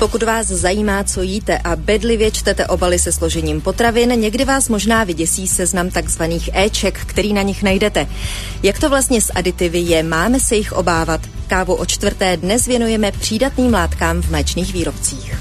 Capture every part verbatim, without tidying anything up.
Pokud vás zajímá, co jíte a bedlivě čtete obaly se složením potravin, někdy vás možná vyděsí seznam takzvaných éček, který na nich najdete. Jak to vlastně s aditivy je, máme se jich obávat? Kávu o čtvrté dnes věnujeme přídatným látkám v mléčných výrobcích.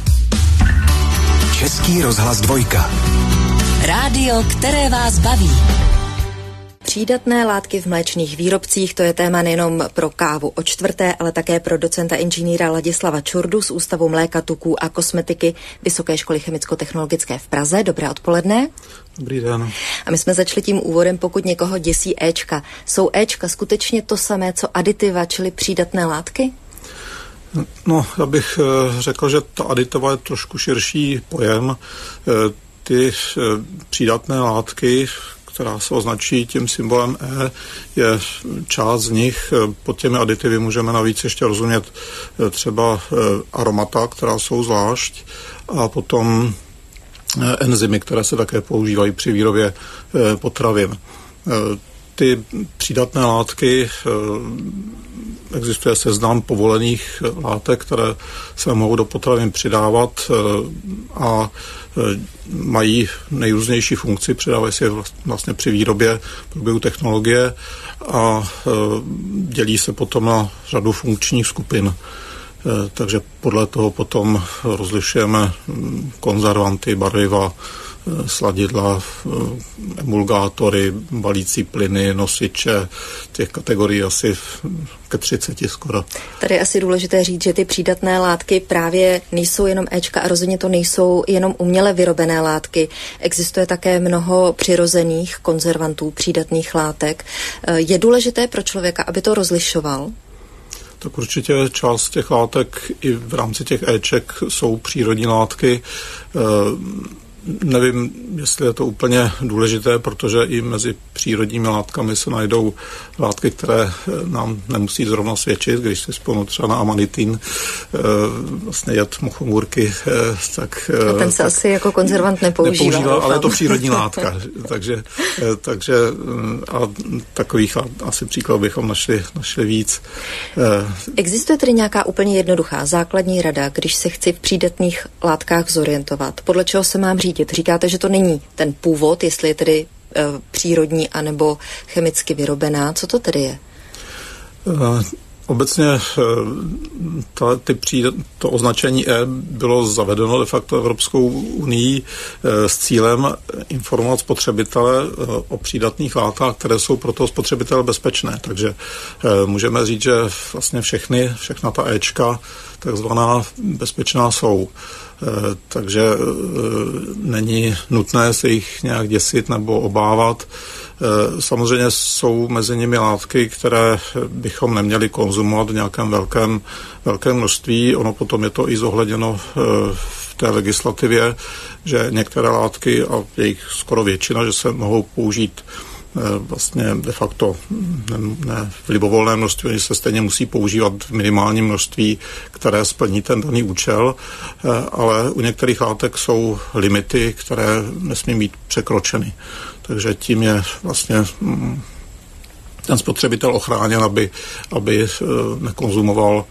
Český rozhlas dvojka. Rádio, které vás baví. Přídatné látky v mléčných výrobcích, to je téma nejenom pro kávu o čtvrté, ale také pro docenta inženýra Ladislava Čurdu z Ústavu mléka, tuků a kosmetiky Vysoké školy chemicko-technologické v Praze. Dobré odpoledne. Dobrý den. A my jsme začali tím úvodem, pokud někoho děsí éčka. Jsou éčka skutečně to samé, co aditiva, čili přídatné látky? No, já bych řekl, že ta aditiva je trošku širší pojem. Ty přídatné látky, která se označí tím symbolem E, je část z nich. Pod těmi aditivy můžeme navíc ještě rozumět třeba aromata, která jsou zvlášť, a potom enzymy, které se také používají při výrobě potravin. Ty přídatné látky, existuje seznam povolených látek, které se mohou do potravin přidávat a mají nejrůznější funkci, přidávají se vlastně při výrobě v průběhu technologie a dělí se potom na řadu funkčních skupin. Takže podle toho potom rozlišujeme konzervanty, barviva, sladidla, emulgátory, balící plyny, nosiče, těch kategorií asi ke třiceti skoro. Tady je asi důležité říct, že ty přídatné látky právě nejsou jenom éčka a rozhodně to nejsou jenom uměle vyrobené látky. Existuje také mnoho přirozených konzervantů, přídatných látek. Je důležité pro člověka, aby to rozlišoval? Tak určitě část těch látek i v rámci těch éček jsou přírodní látky. Nevím, jestli je to úplně důležité, protože i mezi přírodními látkami se najdou látky, které nám nemusí zrovna svědčit. Když si vzpomenu třeba na amanitin, vlastně jed mochomůrky, tak... A ten se tak asi jako konzervant nepoužívá. Nepoužívá, ale je to přírodní látka. takže, takže a takových asi příkladů bychom našli, našli víc. Existuje tedy nějaká úplně jednoduchá základní rada, když se chci v přídatných látkách zorientovat? Podle čeho se mám řídit? Říkáte, že to není ten původ, jestli je tedy e, přírodní anebo chemicky vyrobená. Co to tedy je? Uh, obecně ta, ty přídat, to označení E bylo zavedeno de facto Evropskou unii e, s cílem informovat spotřebitele e, o přídatných látkách, které jsou pro toho spotřebitele bezpečné. Takže e, můžeme říct, že vlastně všechny, všechna ta Ečka takzvaná bezpečná jsou. Takže není nutné se jich nějak děsit nebo obávat. Samozřejmě jsou mezi nimi látky, které bychom neměli konzumovat v nějakém velkém, velkém množství. Ono potom je to i zohledněno v té legislativě, že některé látky, a jejich skoro většina, že se mohou použít vlastně de facto ne, ne v libovolné množství, oni se stejně musí používat v minimálním množství, které splní ten daný účel, ale u některých látek jsou limity, které nesmí být překročeny. Takže tím je vlastně ten spotřebitel ochráněn, aby, aby nekonzumoval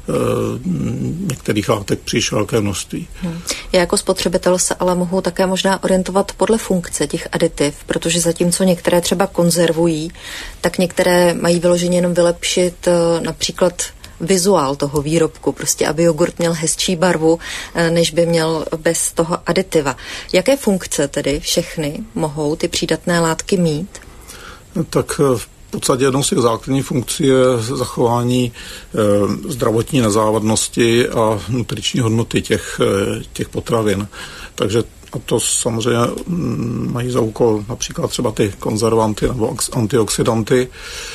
některých látek příliš velké množství. Hmm. Já jako spotřebitel se ale mohu také možná orientovat podle funkce těch aditiv, protože zatímco některé třeba konzervují, tak některé mají vyloženě jenom vylepšit například vizuál toho výrobku, prostě aby jogurt měl hezčí barvu, než by měl bez toho aditiva. Jaké funkce tedy všechny mohou ty přídatné látky mít? Tak v V podstatě jednou z těch základních funkcí je zachování e, zdravotní nezávadnosti a nutriční hodnoty těch, e, těch potravin. Takže a to samozřejmě m, mají za úkol například třeba ty konzervanty nebo antioxidanty.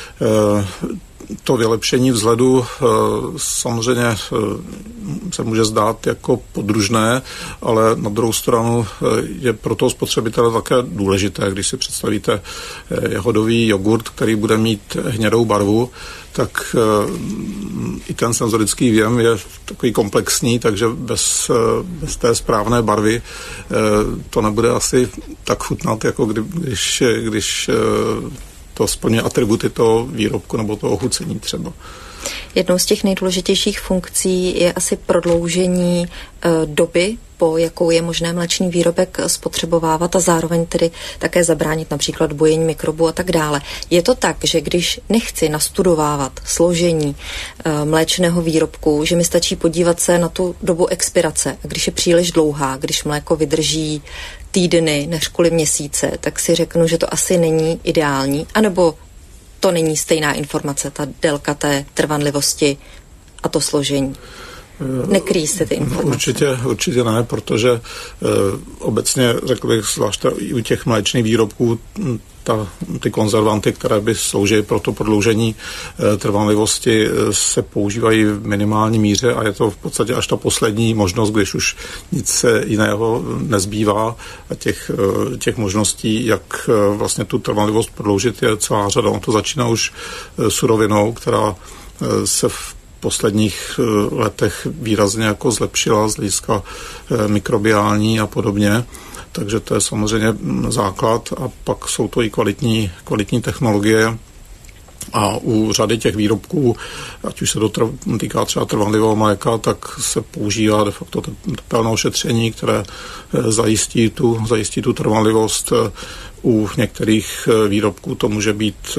E, to vylepšení vzhledu e, samozřejmě e, se může zdát jako podružné, ale na druhou stranu e, je pro toho spotřebitele také důležité. Když si představíte e, jahodový jogurt, který bude mít hnědou barvu, tak e, i ten senzorický věm je takový komplexní, takže bez, e, bez té správné barvy e, to nebude asi tak chutnat, jako kdy, když, když e, to splňuje atributy toho výrobku nebo toho chucení třeba. Jednou z těch nejdůležitějších funkcí je asi prodloužení e, doby, po jakou je možné mléčný výrobek spotřebovávat a zároveň tedy také zabránit například bujení mikrobů a tak dále. Je to tak, že když nechci nastudovávat složení e, mléčného výrobku, že mi stačí podívat se na tu dobu expirace a když je příliš dlouhá, když mléko vydrží týdny, než kvůli měsíce, tak si řeknu, že to asi není ideální, anebo to není stejná informace, ta délka té trvanlivosti a to složení. Nekryjí se ty informace? No, určitě, určitě ne, protože e, obecně, řekl bych, zvlášť u těch mléčných výrobků, ta, ty konzervanty, které by sloužily pro to prodloužení e, trvanlivosti, e, se používají v minimální míře a je to v podstatě až ta poslední možnost, když už nic jiného nezbývá a těch, e, těch možností, jak e, vlastně tu trvanlivost prodloužit, je celá řada. On to začíná už e, surovinou, která e, se v posledních letech výrazně jako zlepšila z hlediska mikrobiální a podobně. Takže to je samozřejmě základ a pak jsou to i kvalitní, kvalitní technologie. A u řady těch výrobků, ať už se to týká třeba trvanlivého mléka, tak se používá de facto tepelné ošetření, které zajistí tu, zajistí tu trvanlivost. U některých výrobků to může být,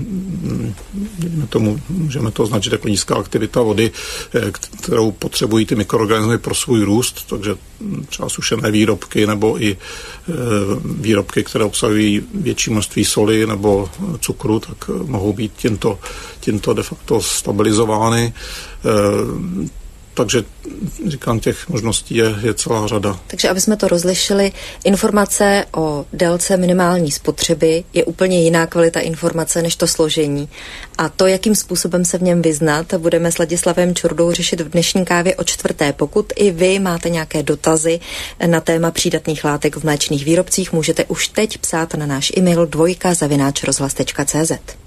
tomu, můžeme to označit jako nízká aktivita vody, kterou potřebují ty mikroorganismy pro svůj růst, takže třeba sušené výrobky nebo i výrobky, které obsahují větší množství soli nebo cukru, tak mohou být tímto, tímto de facto stabilizovány. Takže říkám, těch možností je, je celá řada. Takže aby jsme to rozlišili, informace o délce minimální spotřeby je úplně jiná kvalita informace než to složení. A to, jakým způsobem se v něm vyznat, budeme s Ladislavem Čurdou řešit v dnešní kávě o čtvrté. Pokud i vy máte nějaké dotazy na téma přídatných látek v mléčných výrobcích, můžete už teď psát na náš e-mail dvojka zavináč rozhlas tečka cé zet.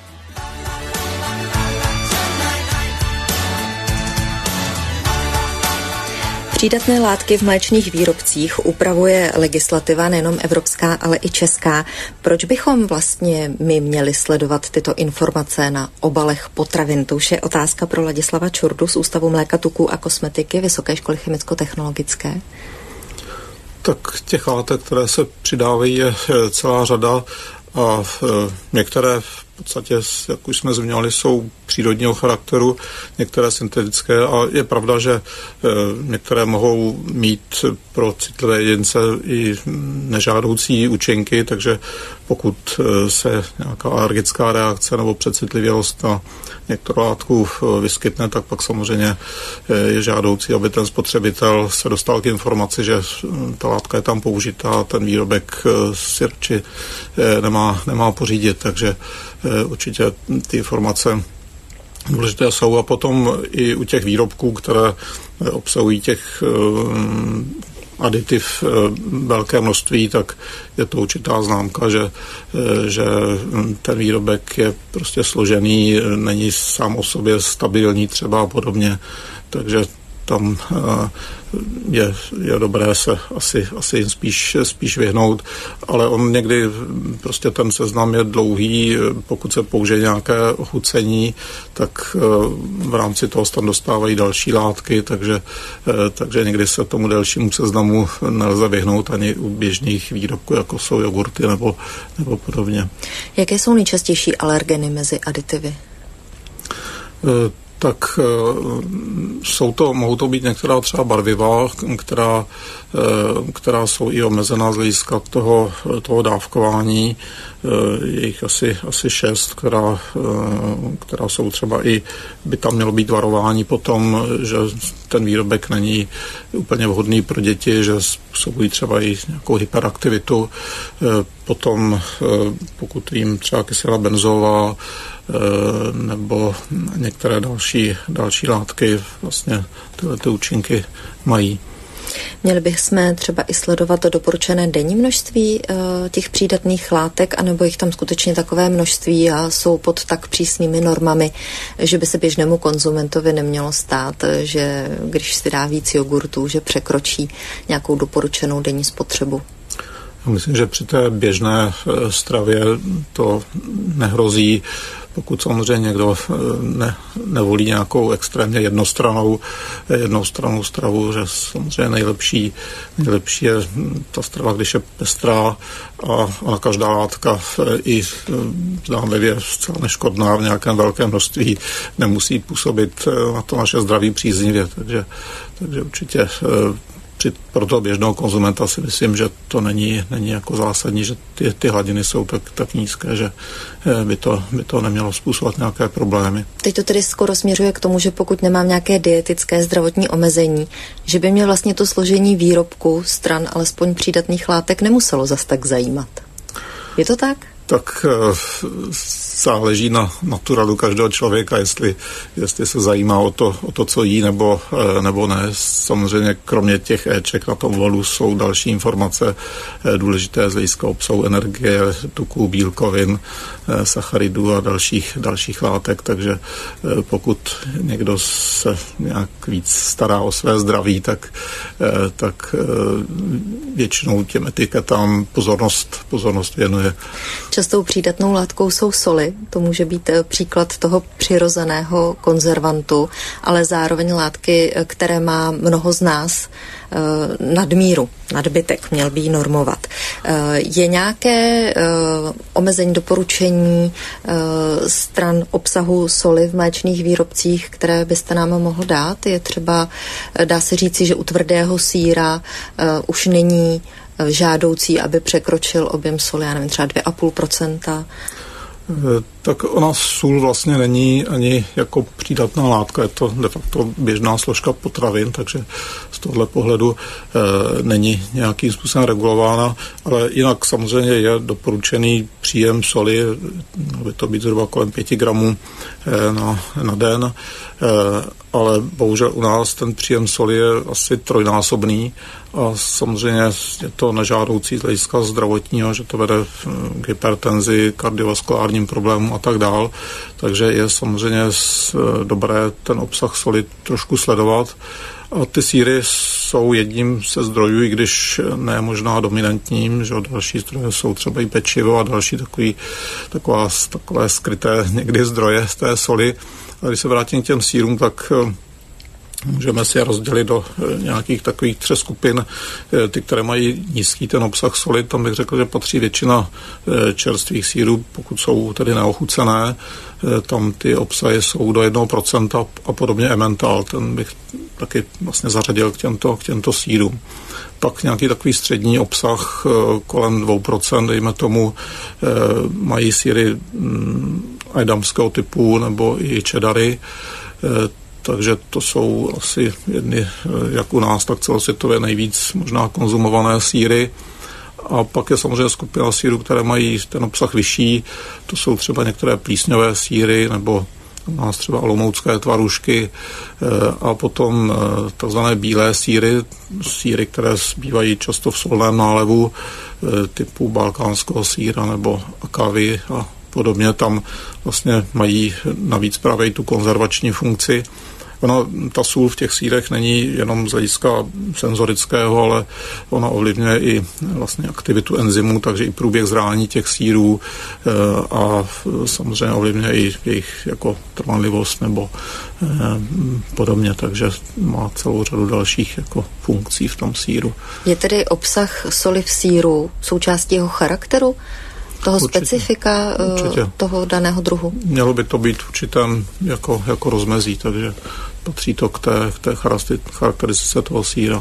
Přídatné látky v mléčných výrobcích upravuje legislativa nejenom evropská, ale i česká. Proč bychom vlastně my měli sledovat tyto informace na obalech potravin? To už je otázka pro Ladislava Čurdu z Ústavu mléka, tuků a kosmetiky Vysoké školy chemicko-technologické. Tak těch látek, které se přidávají, je celá řada a některé v podstatě, jak už jsme zmiňovali, jsou přírodního charakteru, některé syntetické a je pravda, že některé mohou mít pro citlivé jedince i nežádoucí účinky, takže pokud se nějaká alergická reakce nebo přecitlivělost na některou látku vyskytne, tak pak samozřejmě je žádoucí, aby ten spotřebitel se dostal k informaci, že ta látka je tam použitá a ten výrobek si radši nemá, nemá pořídit, takže určitě ty informace důležité jsou a potom i u těch výrobků, které obsahují těch aditiv velké množství, tak je to určitá známka, že, že ten výrobek je prostě složený, není sám o sobě stabilní třeba a podobně, takže tam je, je dobré se asi, asi jim spíš, spíš vyhnout, ale on někdy prostě ten seznam je dlouhý, pokud se použije nějaké ochucení, tak v rámci toho tam dostávají další látky, takže, takže někdy se tomu delšímu seznamu nelze vyhnout ani u běžných výrobků, jako jsou jogurty nebo, nebo podobně. Jaké jsou nejčastější alergeny mezi aditivy? Tak jsou to, mohou to být některá třeba barviva, která, která jsou i omezená z hlediska toho, toho dávkování. Je jich asi, asi šest, která, která jsou třeba i, by tam mělo být varování potom, že ten výrobek není úplně vhodný pro děti, že způsobují třeba i nějakou hyperaktivitu. Potom, pokud jim třeba kyselá benzová nebo některé další, další látky vlastně tyhle ty účinky mají. Měli bychom třeba i sledovat doporučené denní množství uh, těch přídatných látek, anebo jich tam skutečně takové množství a jsou pod tak přísnými normami, že by se běžnému konzumentovi nemělo stát, že když si dá víc jogurtů, že překročí nějakou doporučenou denní spotřebu. Myslím, že při té běžné stravě to nehrozí. pokud samozřejmě někdo ne, nevolí nějakou extrémně jednostrannou, jednostrannou stravu, že samozřejmě nejlepší, nejlepší je ta strava, když je pestrá a, a každá látka i zdánlivě zcela neškodná v nějakém velkém množství nemusí působit na to naše zdraví příznivě, takže, takže určitě při, pro toho běžného konzumenta si myslím, že to není, není jako zásadní, že ty, ty hladiny jsou tak, tak nízké, že by to, by to nemělo způsobovat nějaké problémy. Teď to tedy skoro směřuje k tomu, že pokud nemám nějaké dietické zdravotní omezení, že by mě vlastně to složení výrobku stran alespoň přídatných látek nemuselo zas tak zajímat. Je to tak? Tak záleží na naturelu každého člověka, jestli, jestli se zajímá o to, o to, co jí, nebo, nebo ne. Samozřejmě kromě těch éček na tom volu jsou další informace důležité z hlediska obsahu energie, tuků, bílkovin, sacharidů a dalších, dalších látek, takže pokud někdo se nějak víc stará o své zdraví, tak, tak většinou těm etiketám pozornost, pozornost věnuje. Častou přídatnou látkou jsou soli, to může být příklad toho přirozeného konzervantu, ale zároveň látky, které má mnoho z nás nadmíru, nadbytek, měl by ji normovat. Je nějaké omezení, doporučení stran obsahu soli v mléčných výrobcích, které byste nám mohl dát? Je třeba, dá se říci, že u tvrdého sýra už není žádoucí, aby překročil objem soli, já nevím, třeba dvě a půl procenta. Tak ona sůl vlastně není ani jako přídatná látka, je to de facto běžná složka potravin, takže z tohle pohledu e, není nějakým způsobem regulována, ale jinak samozřejmě je doporučený příjem soli, by to být zhruba kolem pěti gramů e, na, na den, e, ale bohužel u nás ten příjem soli je asi trojnásobný a samozřejmě je to nežádoucí z hlediska zdravotního, že to vede k hypertenzi, kardiovaskulárním problémům a tak dál. Takže je samozřejmě dobré ten obsah soli trošku sledovat. A ty sýry jsou jedním ze zdrojů, i když ne možná dominantním, že další zdroje jsou třeba i pečivo a další takový, taková, takové skryté někdy zdroje z té soli. A když se vrátím k těm sýrům, tak můžeme si je rozdělit do nějakých takových třech skupin. Ty, které mají nízký ten obsah soli, tam bych řekl, že patří většina čerstvých sýrů, pokud jsou tedy neochucené. Tam ty obsahy jsou do jednoho procenta a podobně Emmental, ten bych taky vlastně zařadil k těmto, k těmto sýrům. Pak nějaký takový střední obsah kolem dvou procent, dejme tomu, mají sýry edamského typu nebo i cheddary. Takže to jsou asi jedny, jak u nás, tak celosvětově nejvíc možná konzumované sýry. A pak je samozřejmě skupina sýrů, které mají ten obsah vyšší. To jsou třeba některé plísňové sýry nebo u nás třeba olomoucké tvarušky a potom takzvané bílé sýry, sýry, které bývají často v solném nálevu typu balkánského sýra nebo akavy a podobně. Tam vlastně mají navíc právě tu konzervační funkci. Ona, ta sůl v těch sýrech není jenom z hlediska senzorického, ale ona ovlivňuje i vlastně aktivitu enzymů, takže i průběh zrání těch sýrů a samozřejmě ovlivňuje i jejich jako trvanlivost nebo podobně, takže má celou řadu dalších jako funkcí v tom sýru. Je tedy obsah soli v sýru součástí jeho charakteru? Toho určitě, specifika určitě. Toho daného druhu? Mělo by to být určitém jako, jako rozmezí, takže patří to k té, k té charakteristice toho sýra.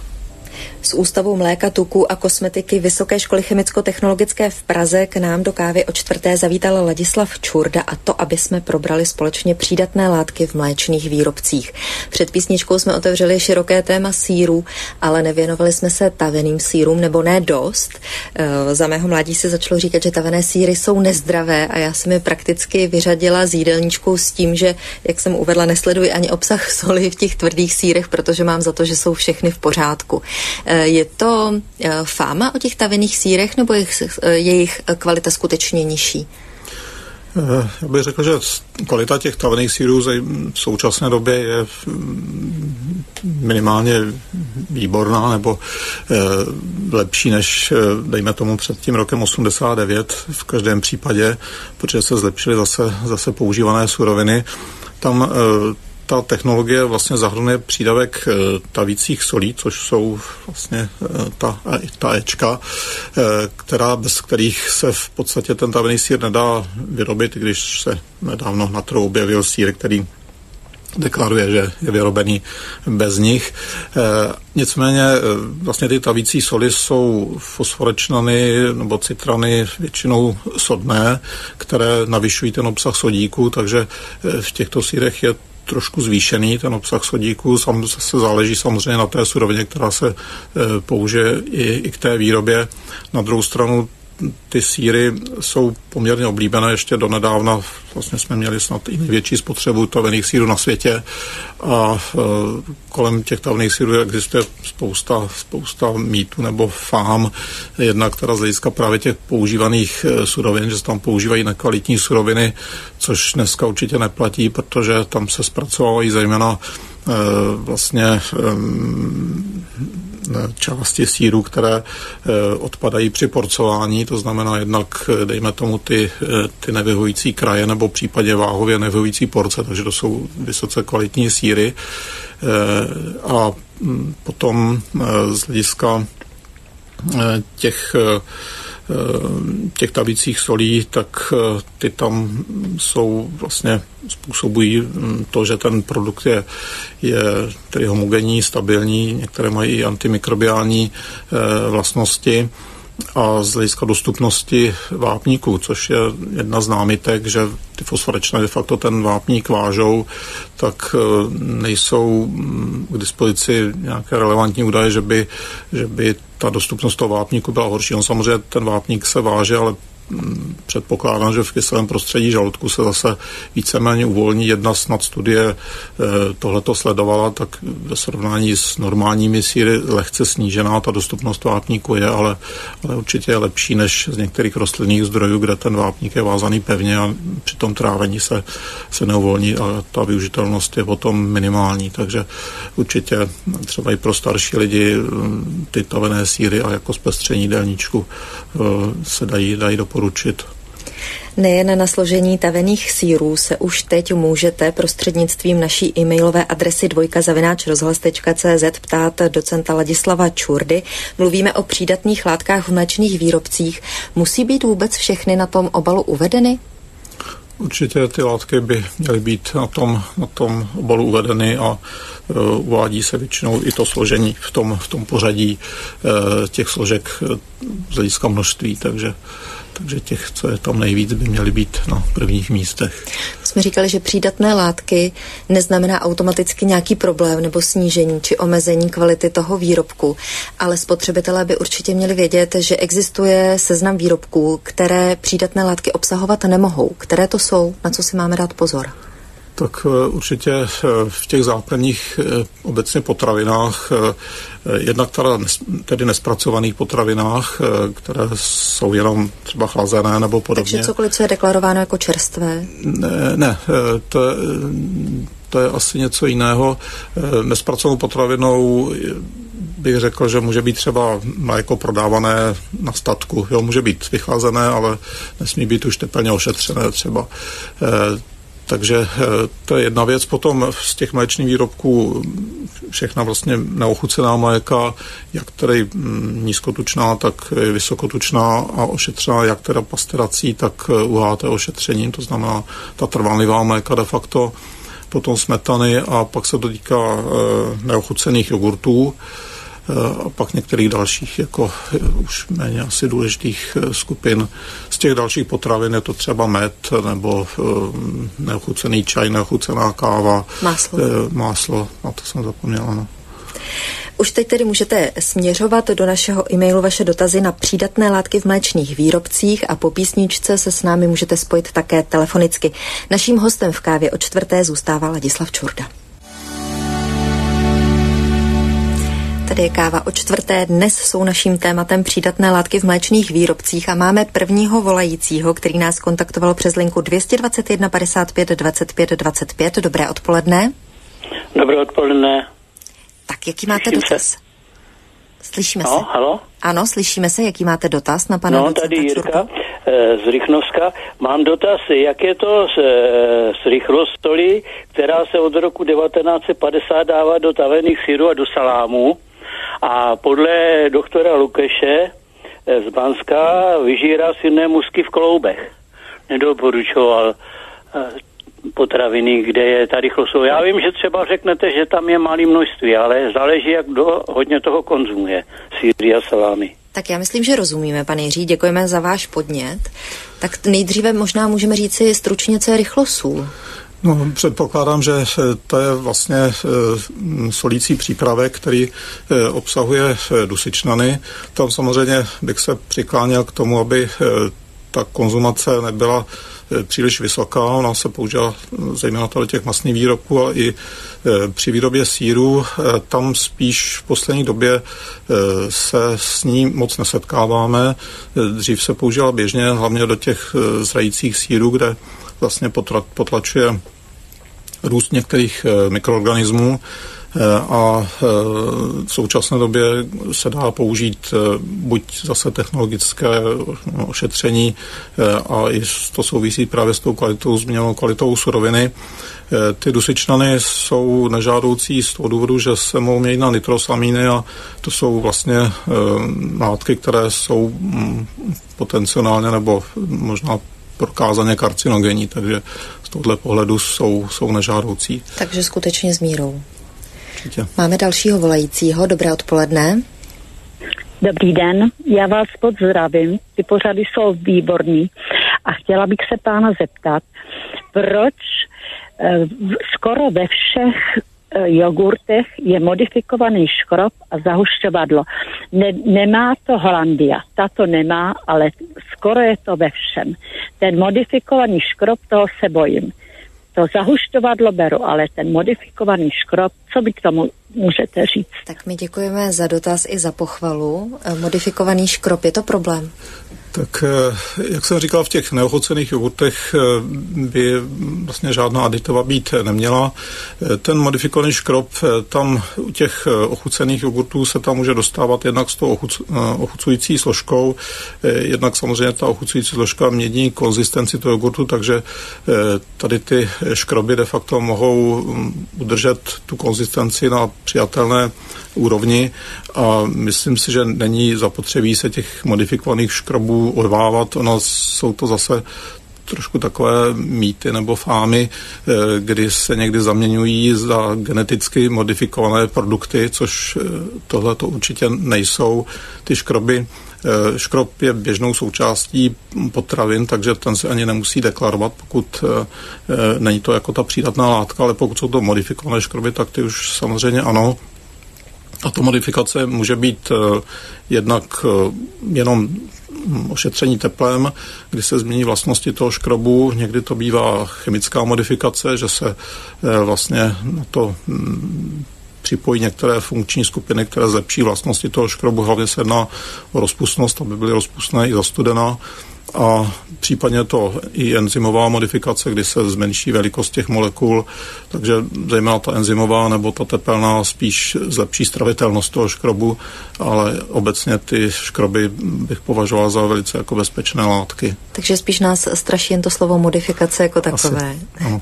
Z Ústavu mléka, tuků a kosmetiky Vysoké školy chemicko-technologické v Praze k nám do kávy o čtvrté zavítal Ladislav Čurda, a to, aby jsme probrali společně přídatné látky v mléčných výrobcích. Před písničkou jsme otevřeli široké téma sýrů, ale nevěnovali jsme se taveným sýrům, nebo ne dost. E, za mého mládí se začalo říkat, že tavené sýry jsou nezdravé a já jsem je prakticky vyřadila z jídelníčku s tím, že, jak jsem uvedla, nesleduji ani obsah soli v těch tvrdých sýrech, protože mám za to, že jsou všechny v pořádku. Je to fáma o těch tavených sýrech, nebo je jejich kvalita skutečně nižší? Já bych řekl, že kvalita těch tavených sýrů v současné době je minimálně výborná, nebo lepší než, dejme tomu, před tím rokem osmdesát devět v každém případě, protože se zlepšily zase, zase používané suroviny. Tam ta technologie vlastně zahrnuje přídavek tavících solí, což jsou vlastně ta, ta Ečka, která, bez kterých se v podstatě ten tavený sýr nedá vyrobit, když se nedávno na trhu objevil sýr, který deklaruje, že je vyrobený bez nich. E, nicméně vlastně ty tavící soli jsou fosforečnany nebo citrany většinou sodné, které navyšují ten obsah sodíku, takže v těchto sýrech je trošku zvýšený ten obsah sodíku, sam se záleží samozřejmě na té surovině, která se e, použije i, i k té výrobě. Na druhou stranu ty sýry jsou poměrně oblíbené, ještě donedávna vlastně jsme měli snad i největší spotřebu tavených sýrů na světě a e, kolem těch tavených sýrů existuje spousta, spousta mýtů nebo fám, jedna, která z hlediska právě těch používaných e, surovin, že se tam používají nekvalitní suroviny, což dneska určitě neplatí, protože tam se zpracovávají zejména e, vlastně e, části sýru, které e, odpadají při porcování, to znamená jednak, dejme tomu, ty, ty nevyhovující kraje nebo případně váhově nevyhovující porce, takže to jsou vysoce kvalitní sýry. E, a potom e, z hlediska e, těch e, těch tavících solí, tak ty tam jsou vlastně způsobují to, že ten produkt je, je tedy homogenní, stabilní, některé mají i antimikrobiální vlastnosti a z hlediska dostupnosti vápníků, což je jedna z námitek, že ty fosforečné de facto ten vápník vážou, tak nejsou k dispozici nějaké relevantní údaje, že by, že by ta dostupnost toho vápníku byla horší. On samozřejmě ten vápník se váže, ale předpokládám, že v kyselém prostředí žaludku se zase víceméně uvolní. Jedna snad studie tohleto sledovala, tak ve srovnání s normálními sýry lehce snížená ta dostupnost vápníku je, ale, ale určitě je lepší než z některých rostlinných zdrojů, kde ten vápník je vázaný pevně a při tom trávení se, se neuvolní a ta využitelnost je potom minimální. Takže určitě třeba i pro starší lidi ty tavené sýry a jako zpestření jídelníčku se dají, dají doporučit. Nejen na složení tavených sýrů se už teď můžete prostřednictvím naší e-mailové adresy dvojka zavináč rozhlas tečka cé zet ptát docenta Ladislava Čurdy. Mluvíme o přídatných látkách v mléčných výrobcích. Musí být vůbec všechny na tom obalu uvedeny? Určitě ty látky by měly být na tom, na tom obalu uvedeny a uh, uvádí se většinou i to složení v tom, v tom pořadí uh, těch složek uh, z hlediska množství, takže takže těch, co je tam nejvíc, by měly být na prvních místech. Jsme říkali, že přídatné látky neznamená automaticky nějaký problém nebo snížení či omezení kvality toho výrobku, ale spotřebitelé by určitě měli vědět, že existuje seznam výrobků, které přídatné látky obsahovat nemohou. Které to jsou? Na co si máme dát pozor? Tak určitě v těch základních obecně potravinách, jednak teda tedy nespracovaných potravinách, které jsou jenom třeba chlazené nebo podobně. Takže cokoliv, co je deklarováno jako čerstvé? Ne, ne to, to je asi něco jiného. Nespracovanou potravinou bych řekl, že může být třeba mléko prodávané na statku. Jo, může být vychlazené, ale nesmí být už teplně ošetřené třeba. Takže to je jedna věc. Potom z těch mléčných výrobků všechna vlastně neochucená mléka, jak tedy nízkotučná, tak vysokotučná a ošetřená, jak teda pasterací, tak U H T ošetřením, to znamená ta trvanlivá mléka de facto, potom smetany a pak se to týká neochucených jogurtů a pak některých dalších jako už méně asi důležitých skupin. Z těch dalších potravin je to třeba med nebo neochucený čaj, neochucená káva. Máslo. Máslo, na to jsem zapomněla. No. Už teď tedy můžete směřovat do našeho e-mailu vaše dotazy na přídatné látky v mléčných výrobcích a po písničce se s námi můžete spojit také telefonicky. Naším hostem v kávě o čtvrté zůstává Ladislav Čurda. Tady Tady je káva o čtvrté. Dnes jsou naším tématem přídatné látky v mléčných výrobcích a máme prvního volajícího, který nás kontaktoval přes linku dvě stě dvacet jedna padesát pět dvacet pět dvacet pět. Dobré odpoledne. Dobré odpoledne. Tak, jaký máte Slyším dotaz? Se? Slyšíme no, se. Halo? Ano, slyšíme se. Jaký máte dotaz na pana No, docenta tady Jirka Čurku? z Rychnovska. Mám dotaz, jak je to s, s rychlostolí, která se od roku devatenáct set padesát dává do tavených syrů a do salámu. A podle doktora Lukeše z Banska vyžírá syrné musky v kloubech. Nedoporučoval potraviny, kde je ta rychlost. Já vím, že třeba řeknete, že tam je malé množství, ale záleží, jak kdo hodně toho konzumuje. Sýry a salámy. Tak já myslím, že rozumíme, pane Jiří, děkujeme za váš podnět. Tak nejdříve možná můžeme říci stručně, co je rychlosůl. No, předpokládám, že to je vlastně solící přípravek, který obsahuje dusičnany. Tam samozřejmě bych se přikláněl k tomu, aby ta konzumace nebyla příliš vysoká. Ona se používá zejména do těch masných výrobků, ale i při výrobě sýrů. Tam spíš v poslední době se s ní moc nesetkáváme. Dřív se používala běžně, hlavně do těch zrajících sýrů, kde vlastně potlačuje růst některých mikroorganismů a v současné době se dá použít buď zase technologické ošetření a i to souvisí právě s tou kvalitou, změněnou kvalitou suroviny. Ty dusičnany jsou nežádoucí z toho důvodu, že se mohou měnit na nitrosamíny a to jsou vlastně látky, které jsou potenciálně nebo možná prokázaně karcinogenní, takže z tohoto pohledu jsou, jsou nežádoucí. Takže skutečně s mírou. Určitě. Máme dalšího volajícího. Dobré odpoledne. Dobrý den, já vás pozdravím. Ty pořady jsou výborní a chtěla bych se pána zeptat, proč eh, skoro ve všech eh, jogurtech je modifikovaný škrob a zahušťovadlo. Ne, nemá to Holandia, ta to nemá, ale skoro je to ve všem. Ten modifikovaný škrob, toho se bojím. To zahušťovadlo beru, ale ten modifikovaný škrob, co by k tomu můžete říct? Tak my děkujeme za dotaz i za pochvalu. Modifikovaný škrob, je to problém? Tak, jak jsem říkal, v těch neochucených jogurtech by vlastně žádná aditiva být neměla. Ten modifikovaný škrob, tam u těch ochucených jogurtů se tam může dostávat jednak s tou ochuc, ochucující složkou, jednak samozřejmě ta ochucující složka mění konzistenci toho jogurtu, takže tady ty škroby de facto mohou udržet tu konzistenci na přijatelné úrovni a myslím si, že není zapotřebí se těch modifikovaných škrobů odvávat. Ono jsou to zase trošku takové mýty nebo fámy, kdy se někdy zaměňují za geneticky modifikované produkty, což tohle to určitě nejsou. Ty škroby, škrob je běžnou součástí potravin, takže ten se ani nemusí deklarovat, pokud není to jako ta přídatná látka, ale pokud jsou to modifikované škroby, tak ty už samozřejmě ano. A ta modifikace může být uh, jednak uh, jenom ošetření teplem, kdy se změní vlastnosti toho škrobu. Někdy to bývá chemická modifikace, že se uh, vlastně na to um, připojí některé funkční skupiny, které zlepší vlastnosti toho škrobu. Hlavně se jedná o rozpustnost, aby byly rozpustné i za studena. A případně to i enzymová modifikace, kdy se zmenší velikost těch molekul, takže zejména ta enzymová nebo ta tepelná spíš zlepší stravitelnost toho škrobu, ale obecně ty škroby bych považoval za velice jako bezpečné látky. Takže spíš nás straší jen to slovo modifikace jako takové. Asi, ano.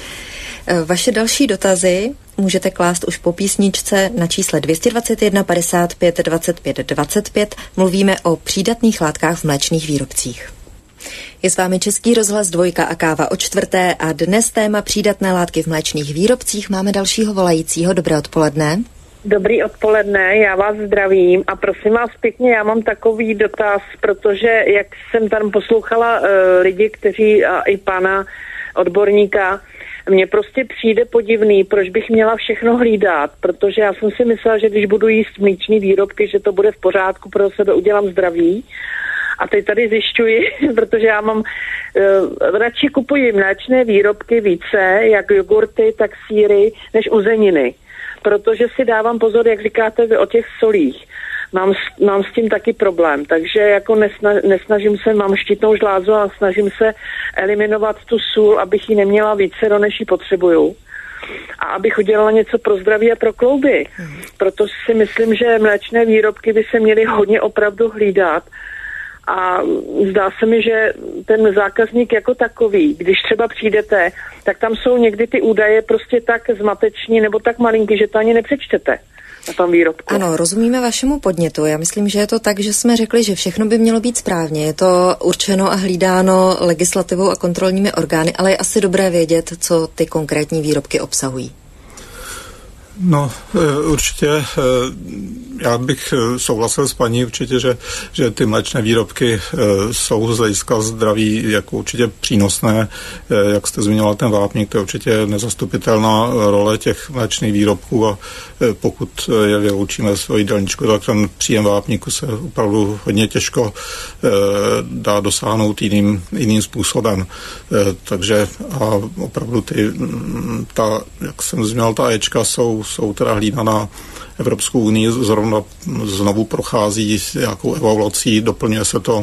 Vaše další dotazy můžete klást už po písničce na čísle dvě stě dvacet jedna padesát pět dvacet pět dvacet pět. Mluvíme o přídatných látkách v mléčných výrobcích. Je s vámi Český rozhlas Dvojka a káva o čtvrté a dnes téma přídatné látky v mléčných výrobcích. Máme dalšího volajícího. Dobré odpoledne. Dobrý odpoledne, já vás zdravím a prosím vás pěkně, já mám takový dotaz, protože jak jsem tam poslouchala uh, lidi, kteří a i pana odborníka, mně prostě přijde podivný, proč bych měla všechno hlídat, protože já jsem si myslela, že když budu jíst mléčné výrobky, že to bude v pořádku, pro sebe udělám zdraví. A teď tady zjišťuji, protože já mám, uh, radši kupuji mléčné výrobky více, jak jogurty, tak sýry, než uzeniny. protože si dávám pozor, jak říkáte vy o těch solích. Mám, mám s tím taky problém, takže jako nesna, nesnažím se, mám štítnou žlázu a snažím se eliminovat tu sůl, abych ji neměla více, než ji potřebuju. A abych udělala něco pro zdraví a pro klouby. Proto si myslím, že mléčné výrobky by se měly hodně opravdu hlídat. A zdá se mi, že ten zákazník jako takový, když třeba přijdete, tak tam jsou někdy ty údaje prostě tak zmateční nebo tak malinký, že to ani nepřečtete na tom výrobku. Ano, rozumíme vašemu podnětu. Já myslím, že je to tak, že jsme řekli, že všechno by mělo být správně. Je to určeno a hlídáno legislativou a kontrolními orgány, ale je asi dobré vědět, co ty konkrétní výrobky obsahují. No, určitě já bych souhlasil s paní určitě, že, že ty mléčné výrobky jsou z hlediska zdraví jako určitě přínosné. Jak jste zmiňoval ten vápník, to je určitě nezastupitelná role těch mléčných výrobků a pokud je vyloučíme svou jídelníčku, tak ten příjem vápníku se opravdu hodně těžko dá dosáhnout jiným, jiným způsobem. Takže a opravdu ty, ta, jak jsem zmiňoval, ta éčka jsou jsou teda hlídaná Evropskou unii, zrovna znovu prochází nějakou evaluací, doplňuje se to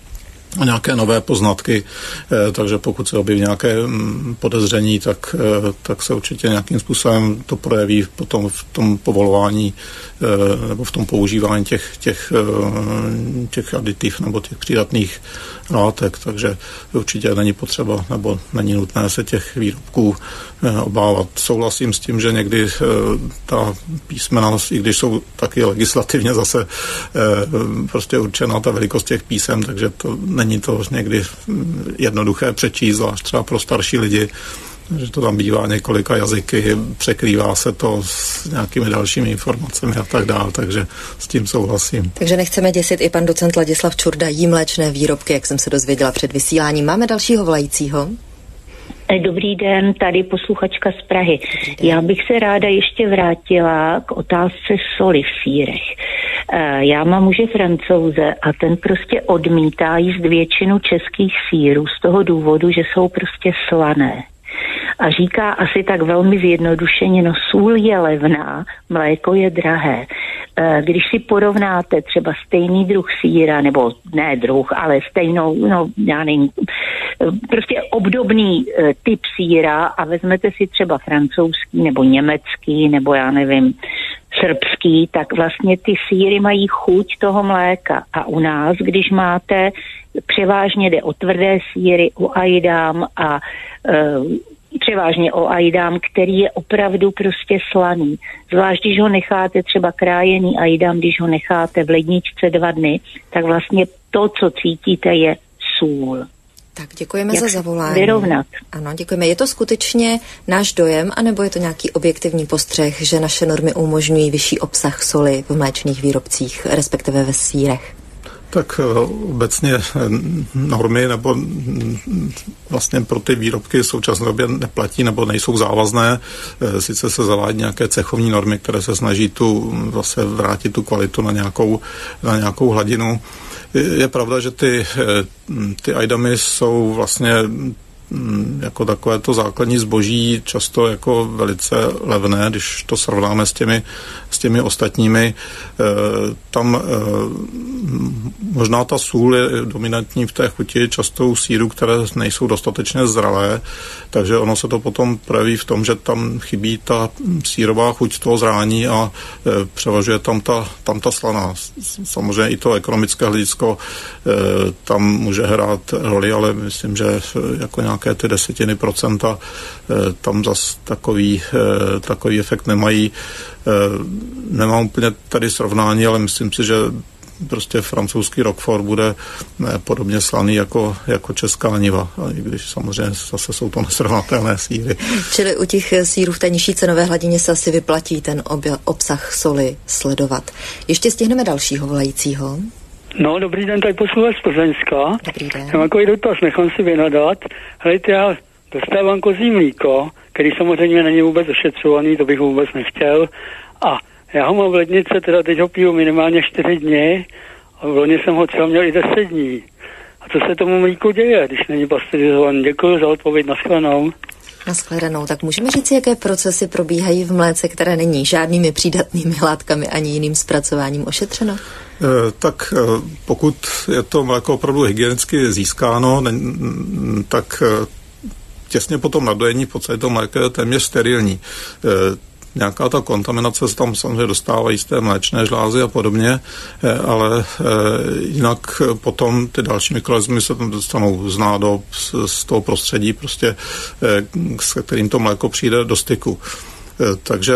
o nějaké nové poznatky, takže pokud se objeví nějaké podezření, tak, tak se určitě nějakým způsobem to projeví potom v tom povolování nebo v tom používání těch, těch, těch aditiv nebo těch přídatných látek, takže určitě není potřeba nebo není nutné se těch výrobků obávat. Souhlasím s tím, že někdy ta písmena, i když jsou taky legislativně zase prostě určená ta velikost těch písem, takže to není to někdy jednoduché přečíst, zvlášť třeba pro starší lidi, že to tam bývá několika jazyky, překrývá se to s nějakými dalšími informacemi a tak dále, takže s tím souhlasím. Takže nechceme děsit, i pan docent Ladislav Čurda jí mléčné výrobky, jak jsem se dozvěděla před vysíláním. Máme dalšího volajícího? Dobrý den, tady posluchačka z Prahy. Já bych se ráda ještě vrátila k otázce soli v sýrech. Já mám muže Francouze a ten prostě odmítá jíst většinu českých sýrů z toho důvodu, že jsou prostě slané. A říká asi tak velmi zjednodušeně, no sůl je levná, mléko je drahé. Když si porovnáte třeba stejný druh sýra, nebo ne druh, ale stejnou, no já nevím, prostě obdobný typ sýra a vezmete si třeba francouzský nebo německý, nebo já nevím, srbský, tak vlastně ty sýry mají chuť toho mléka. A u nás, když máte, převážně jde o tvrdé sýry, o ajdám a e, převážně o ajdám, který je opravdu prostě slaný. Zvlášť, když ho necháte třeba krájený ajdám, když ho necháte v ledničce dva dny, tak vlastně to, co cítíte, je sůl. Tak děkujeme Jak za zavolání. Vyrovnat. Ano, děkujeme. Je to skutečně náš dojem, anebo je to nějaký objektivní postřeh, že naše normy umožňují vyšší obsah soli v mléčných výrobcích, respektive ve sýrech? Tak obecně normy nebo vlastně pro ty výrobky v současné době neplatí nebo nejsou závazné. Sice se zavádí nějaké cechovní normy, které se snaží tu zase vrátit tu kvalitu na nějakou, na nějakou hladinu. Je pravda, že ty, ty ajdamy jsou vlastně jako takové to základní zboží často jako velice levné, když to srovnáme s těmi, s těmi ostatními. Tam možná ta sůl je dominantní v té chuti často u sýrů, které nejsou dostatečně zralé, takže ono se to potom projeví v tom, že tam chybí ta sýrová chuť toho zrání a převažuje tam ta, tam ta slaná. Samozřejmě i to ekonomické hledisko tam může hrát roli, ale myslím, že jako nějaké ty desetiny procenta tam zas takový, takový efekt nemají. Nemám úplně tady srovnání, ale myslím si, že prostě francouzský Roquefort bude podobně slaný jako, jako česká niva, i když samozřejmě zase jsou to nesrovnatelné sýry. Čili u těch sýrů v té nižší cenové hladině se asi vyplatí ten obě, obsah soli sledovat. Ještě stihneme dalšího volajícího. No, dobrý den, tady posluchač z Plzeňska. Dobrý den. Já mám takový dotaz, nechám si vynadat. Hejte, já dostávám kozí mlíko, který samozřejmě není vůbec ošetřovaný, to bych vůbec nechtěl. A já ho mám v lednice, teda teď ho piju minimálně čtyři dny a v loni jsem ho třeba měl i deset dní. A co se tomu mlíku děje, když není pasteurizovaný? Děkuji za odpověď, nashledanou. Nashledanou. Tak můžeme říct, jaké procesy probíhají v mléce, které není žádnými přídatnými látkami ani jiným zpracováním ošetřeno? Tak pokud je to mléko opravdu hygienicky získáno, tak těsně po tom nadojení v podstatě to mléko je téměř sterilní. Nějaká ta kontaminace se tam samozřejmě dostávají z té mléčné žlázy a podobně, ale jinak potom ty další mikroorganismy se tam dostanou z nádob, z toho prostředí, prostě, s kterým to mléko přijde do styku. Takže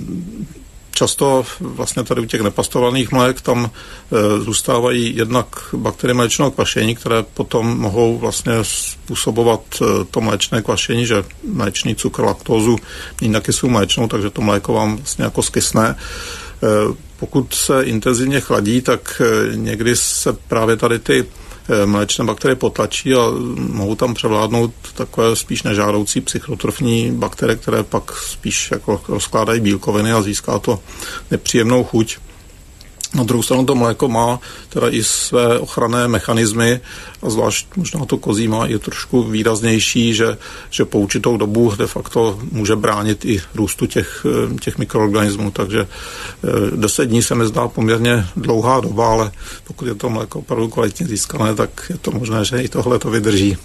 často vlastně tady u těch nepastovaných mlék tam e, zůstávají jednak bakterie mléčného kvašení, které potom mohou vlastně způsobovat e, to mléčné kvašení, že mléčný cukr, laktózu mění na kyselou mléčnou, takže to mléko vám vlastně jako skysne. E, pokud se intenzivně chladí, tak e, někdy se právě tady ty mléčné bakterie potlačí a mohou tam převládnout takové spíš nežádoucí psychotrofní bakterie, které pak spíš jako rozkládají bílkoviny a získá to nepříjemnou chuť. Na druhou stranu to mléko má teda i své ochranné mechanismy a zvlášť možná to kozí má i trošku výraznější, že, že po určitou dobu de facto může bránit i růstu těch, těch mikroorganismů, takže deset dní se mi zdá poměrně dlouhá doba, ale pokud je to mléko opravdu kvalitně získané, tak je to možné, že i tohle to vydrží.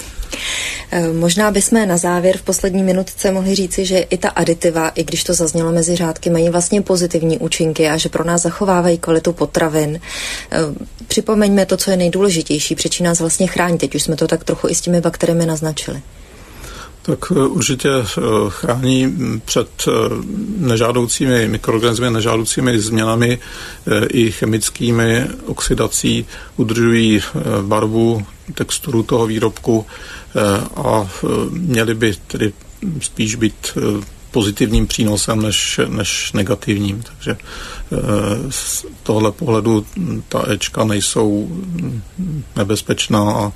Možná bychom na závěr v poslední minutce mohli říci, že i ta aditiva, i když to zaznělo mezi řádky, mají vlastně pozitivní účinky a že pro nás zachovávají kvalitu potravin. Připomeňme to, co je nejdůležitější, před čím nás vlastně chrání. Teď už jsme to tak trochu i s těmi bakteriemi naznačili. Tak určitě chrání před nežádoucími mikroorganismy, nežádoucími změnami i chemickými, oxidací, udržují barvu, texturu toho výrobku a měly by tedy spíš být pozitivním přínosem než, než negativním. Takže z tohle pohledu ta éčka nejsou nebezpečná a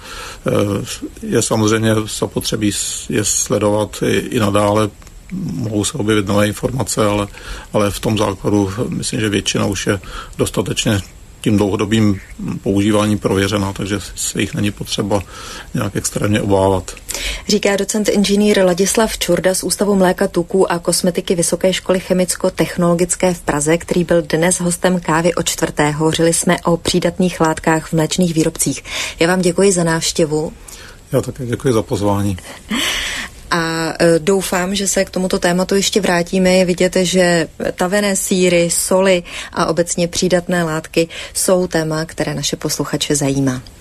je samozřejmě zapotřebí je sledovat i, i nadále. Mohou se objevit nové informace, ale, ale v tom základu myslím, že většina už je dostatečně tím dlouhodobým používáním prověřená, takže se jich není potřeba nějak extrémně obávat. Říká docent inženýr Ladislav Čurda z Ústavu mléka, tuků a kosmetiky Vysoké školy chemicko-technologické v Praze, který byl dnes hostem Kávy o čtvrté. Hovořili jsme o přídatných látkách v mléčných výrobcích. Já vám děkuji za návštěvu. Já také děkuji za pozvání. A doufám, že se k tomuto tématu ještě vrátíme. Je vidět, že tavené sýry, soli a obecně přídatné látky jsou téma, které naše posluchače zajímá.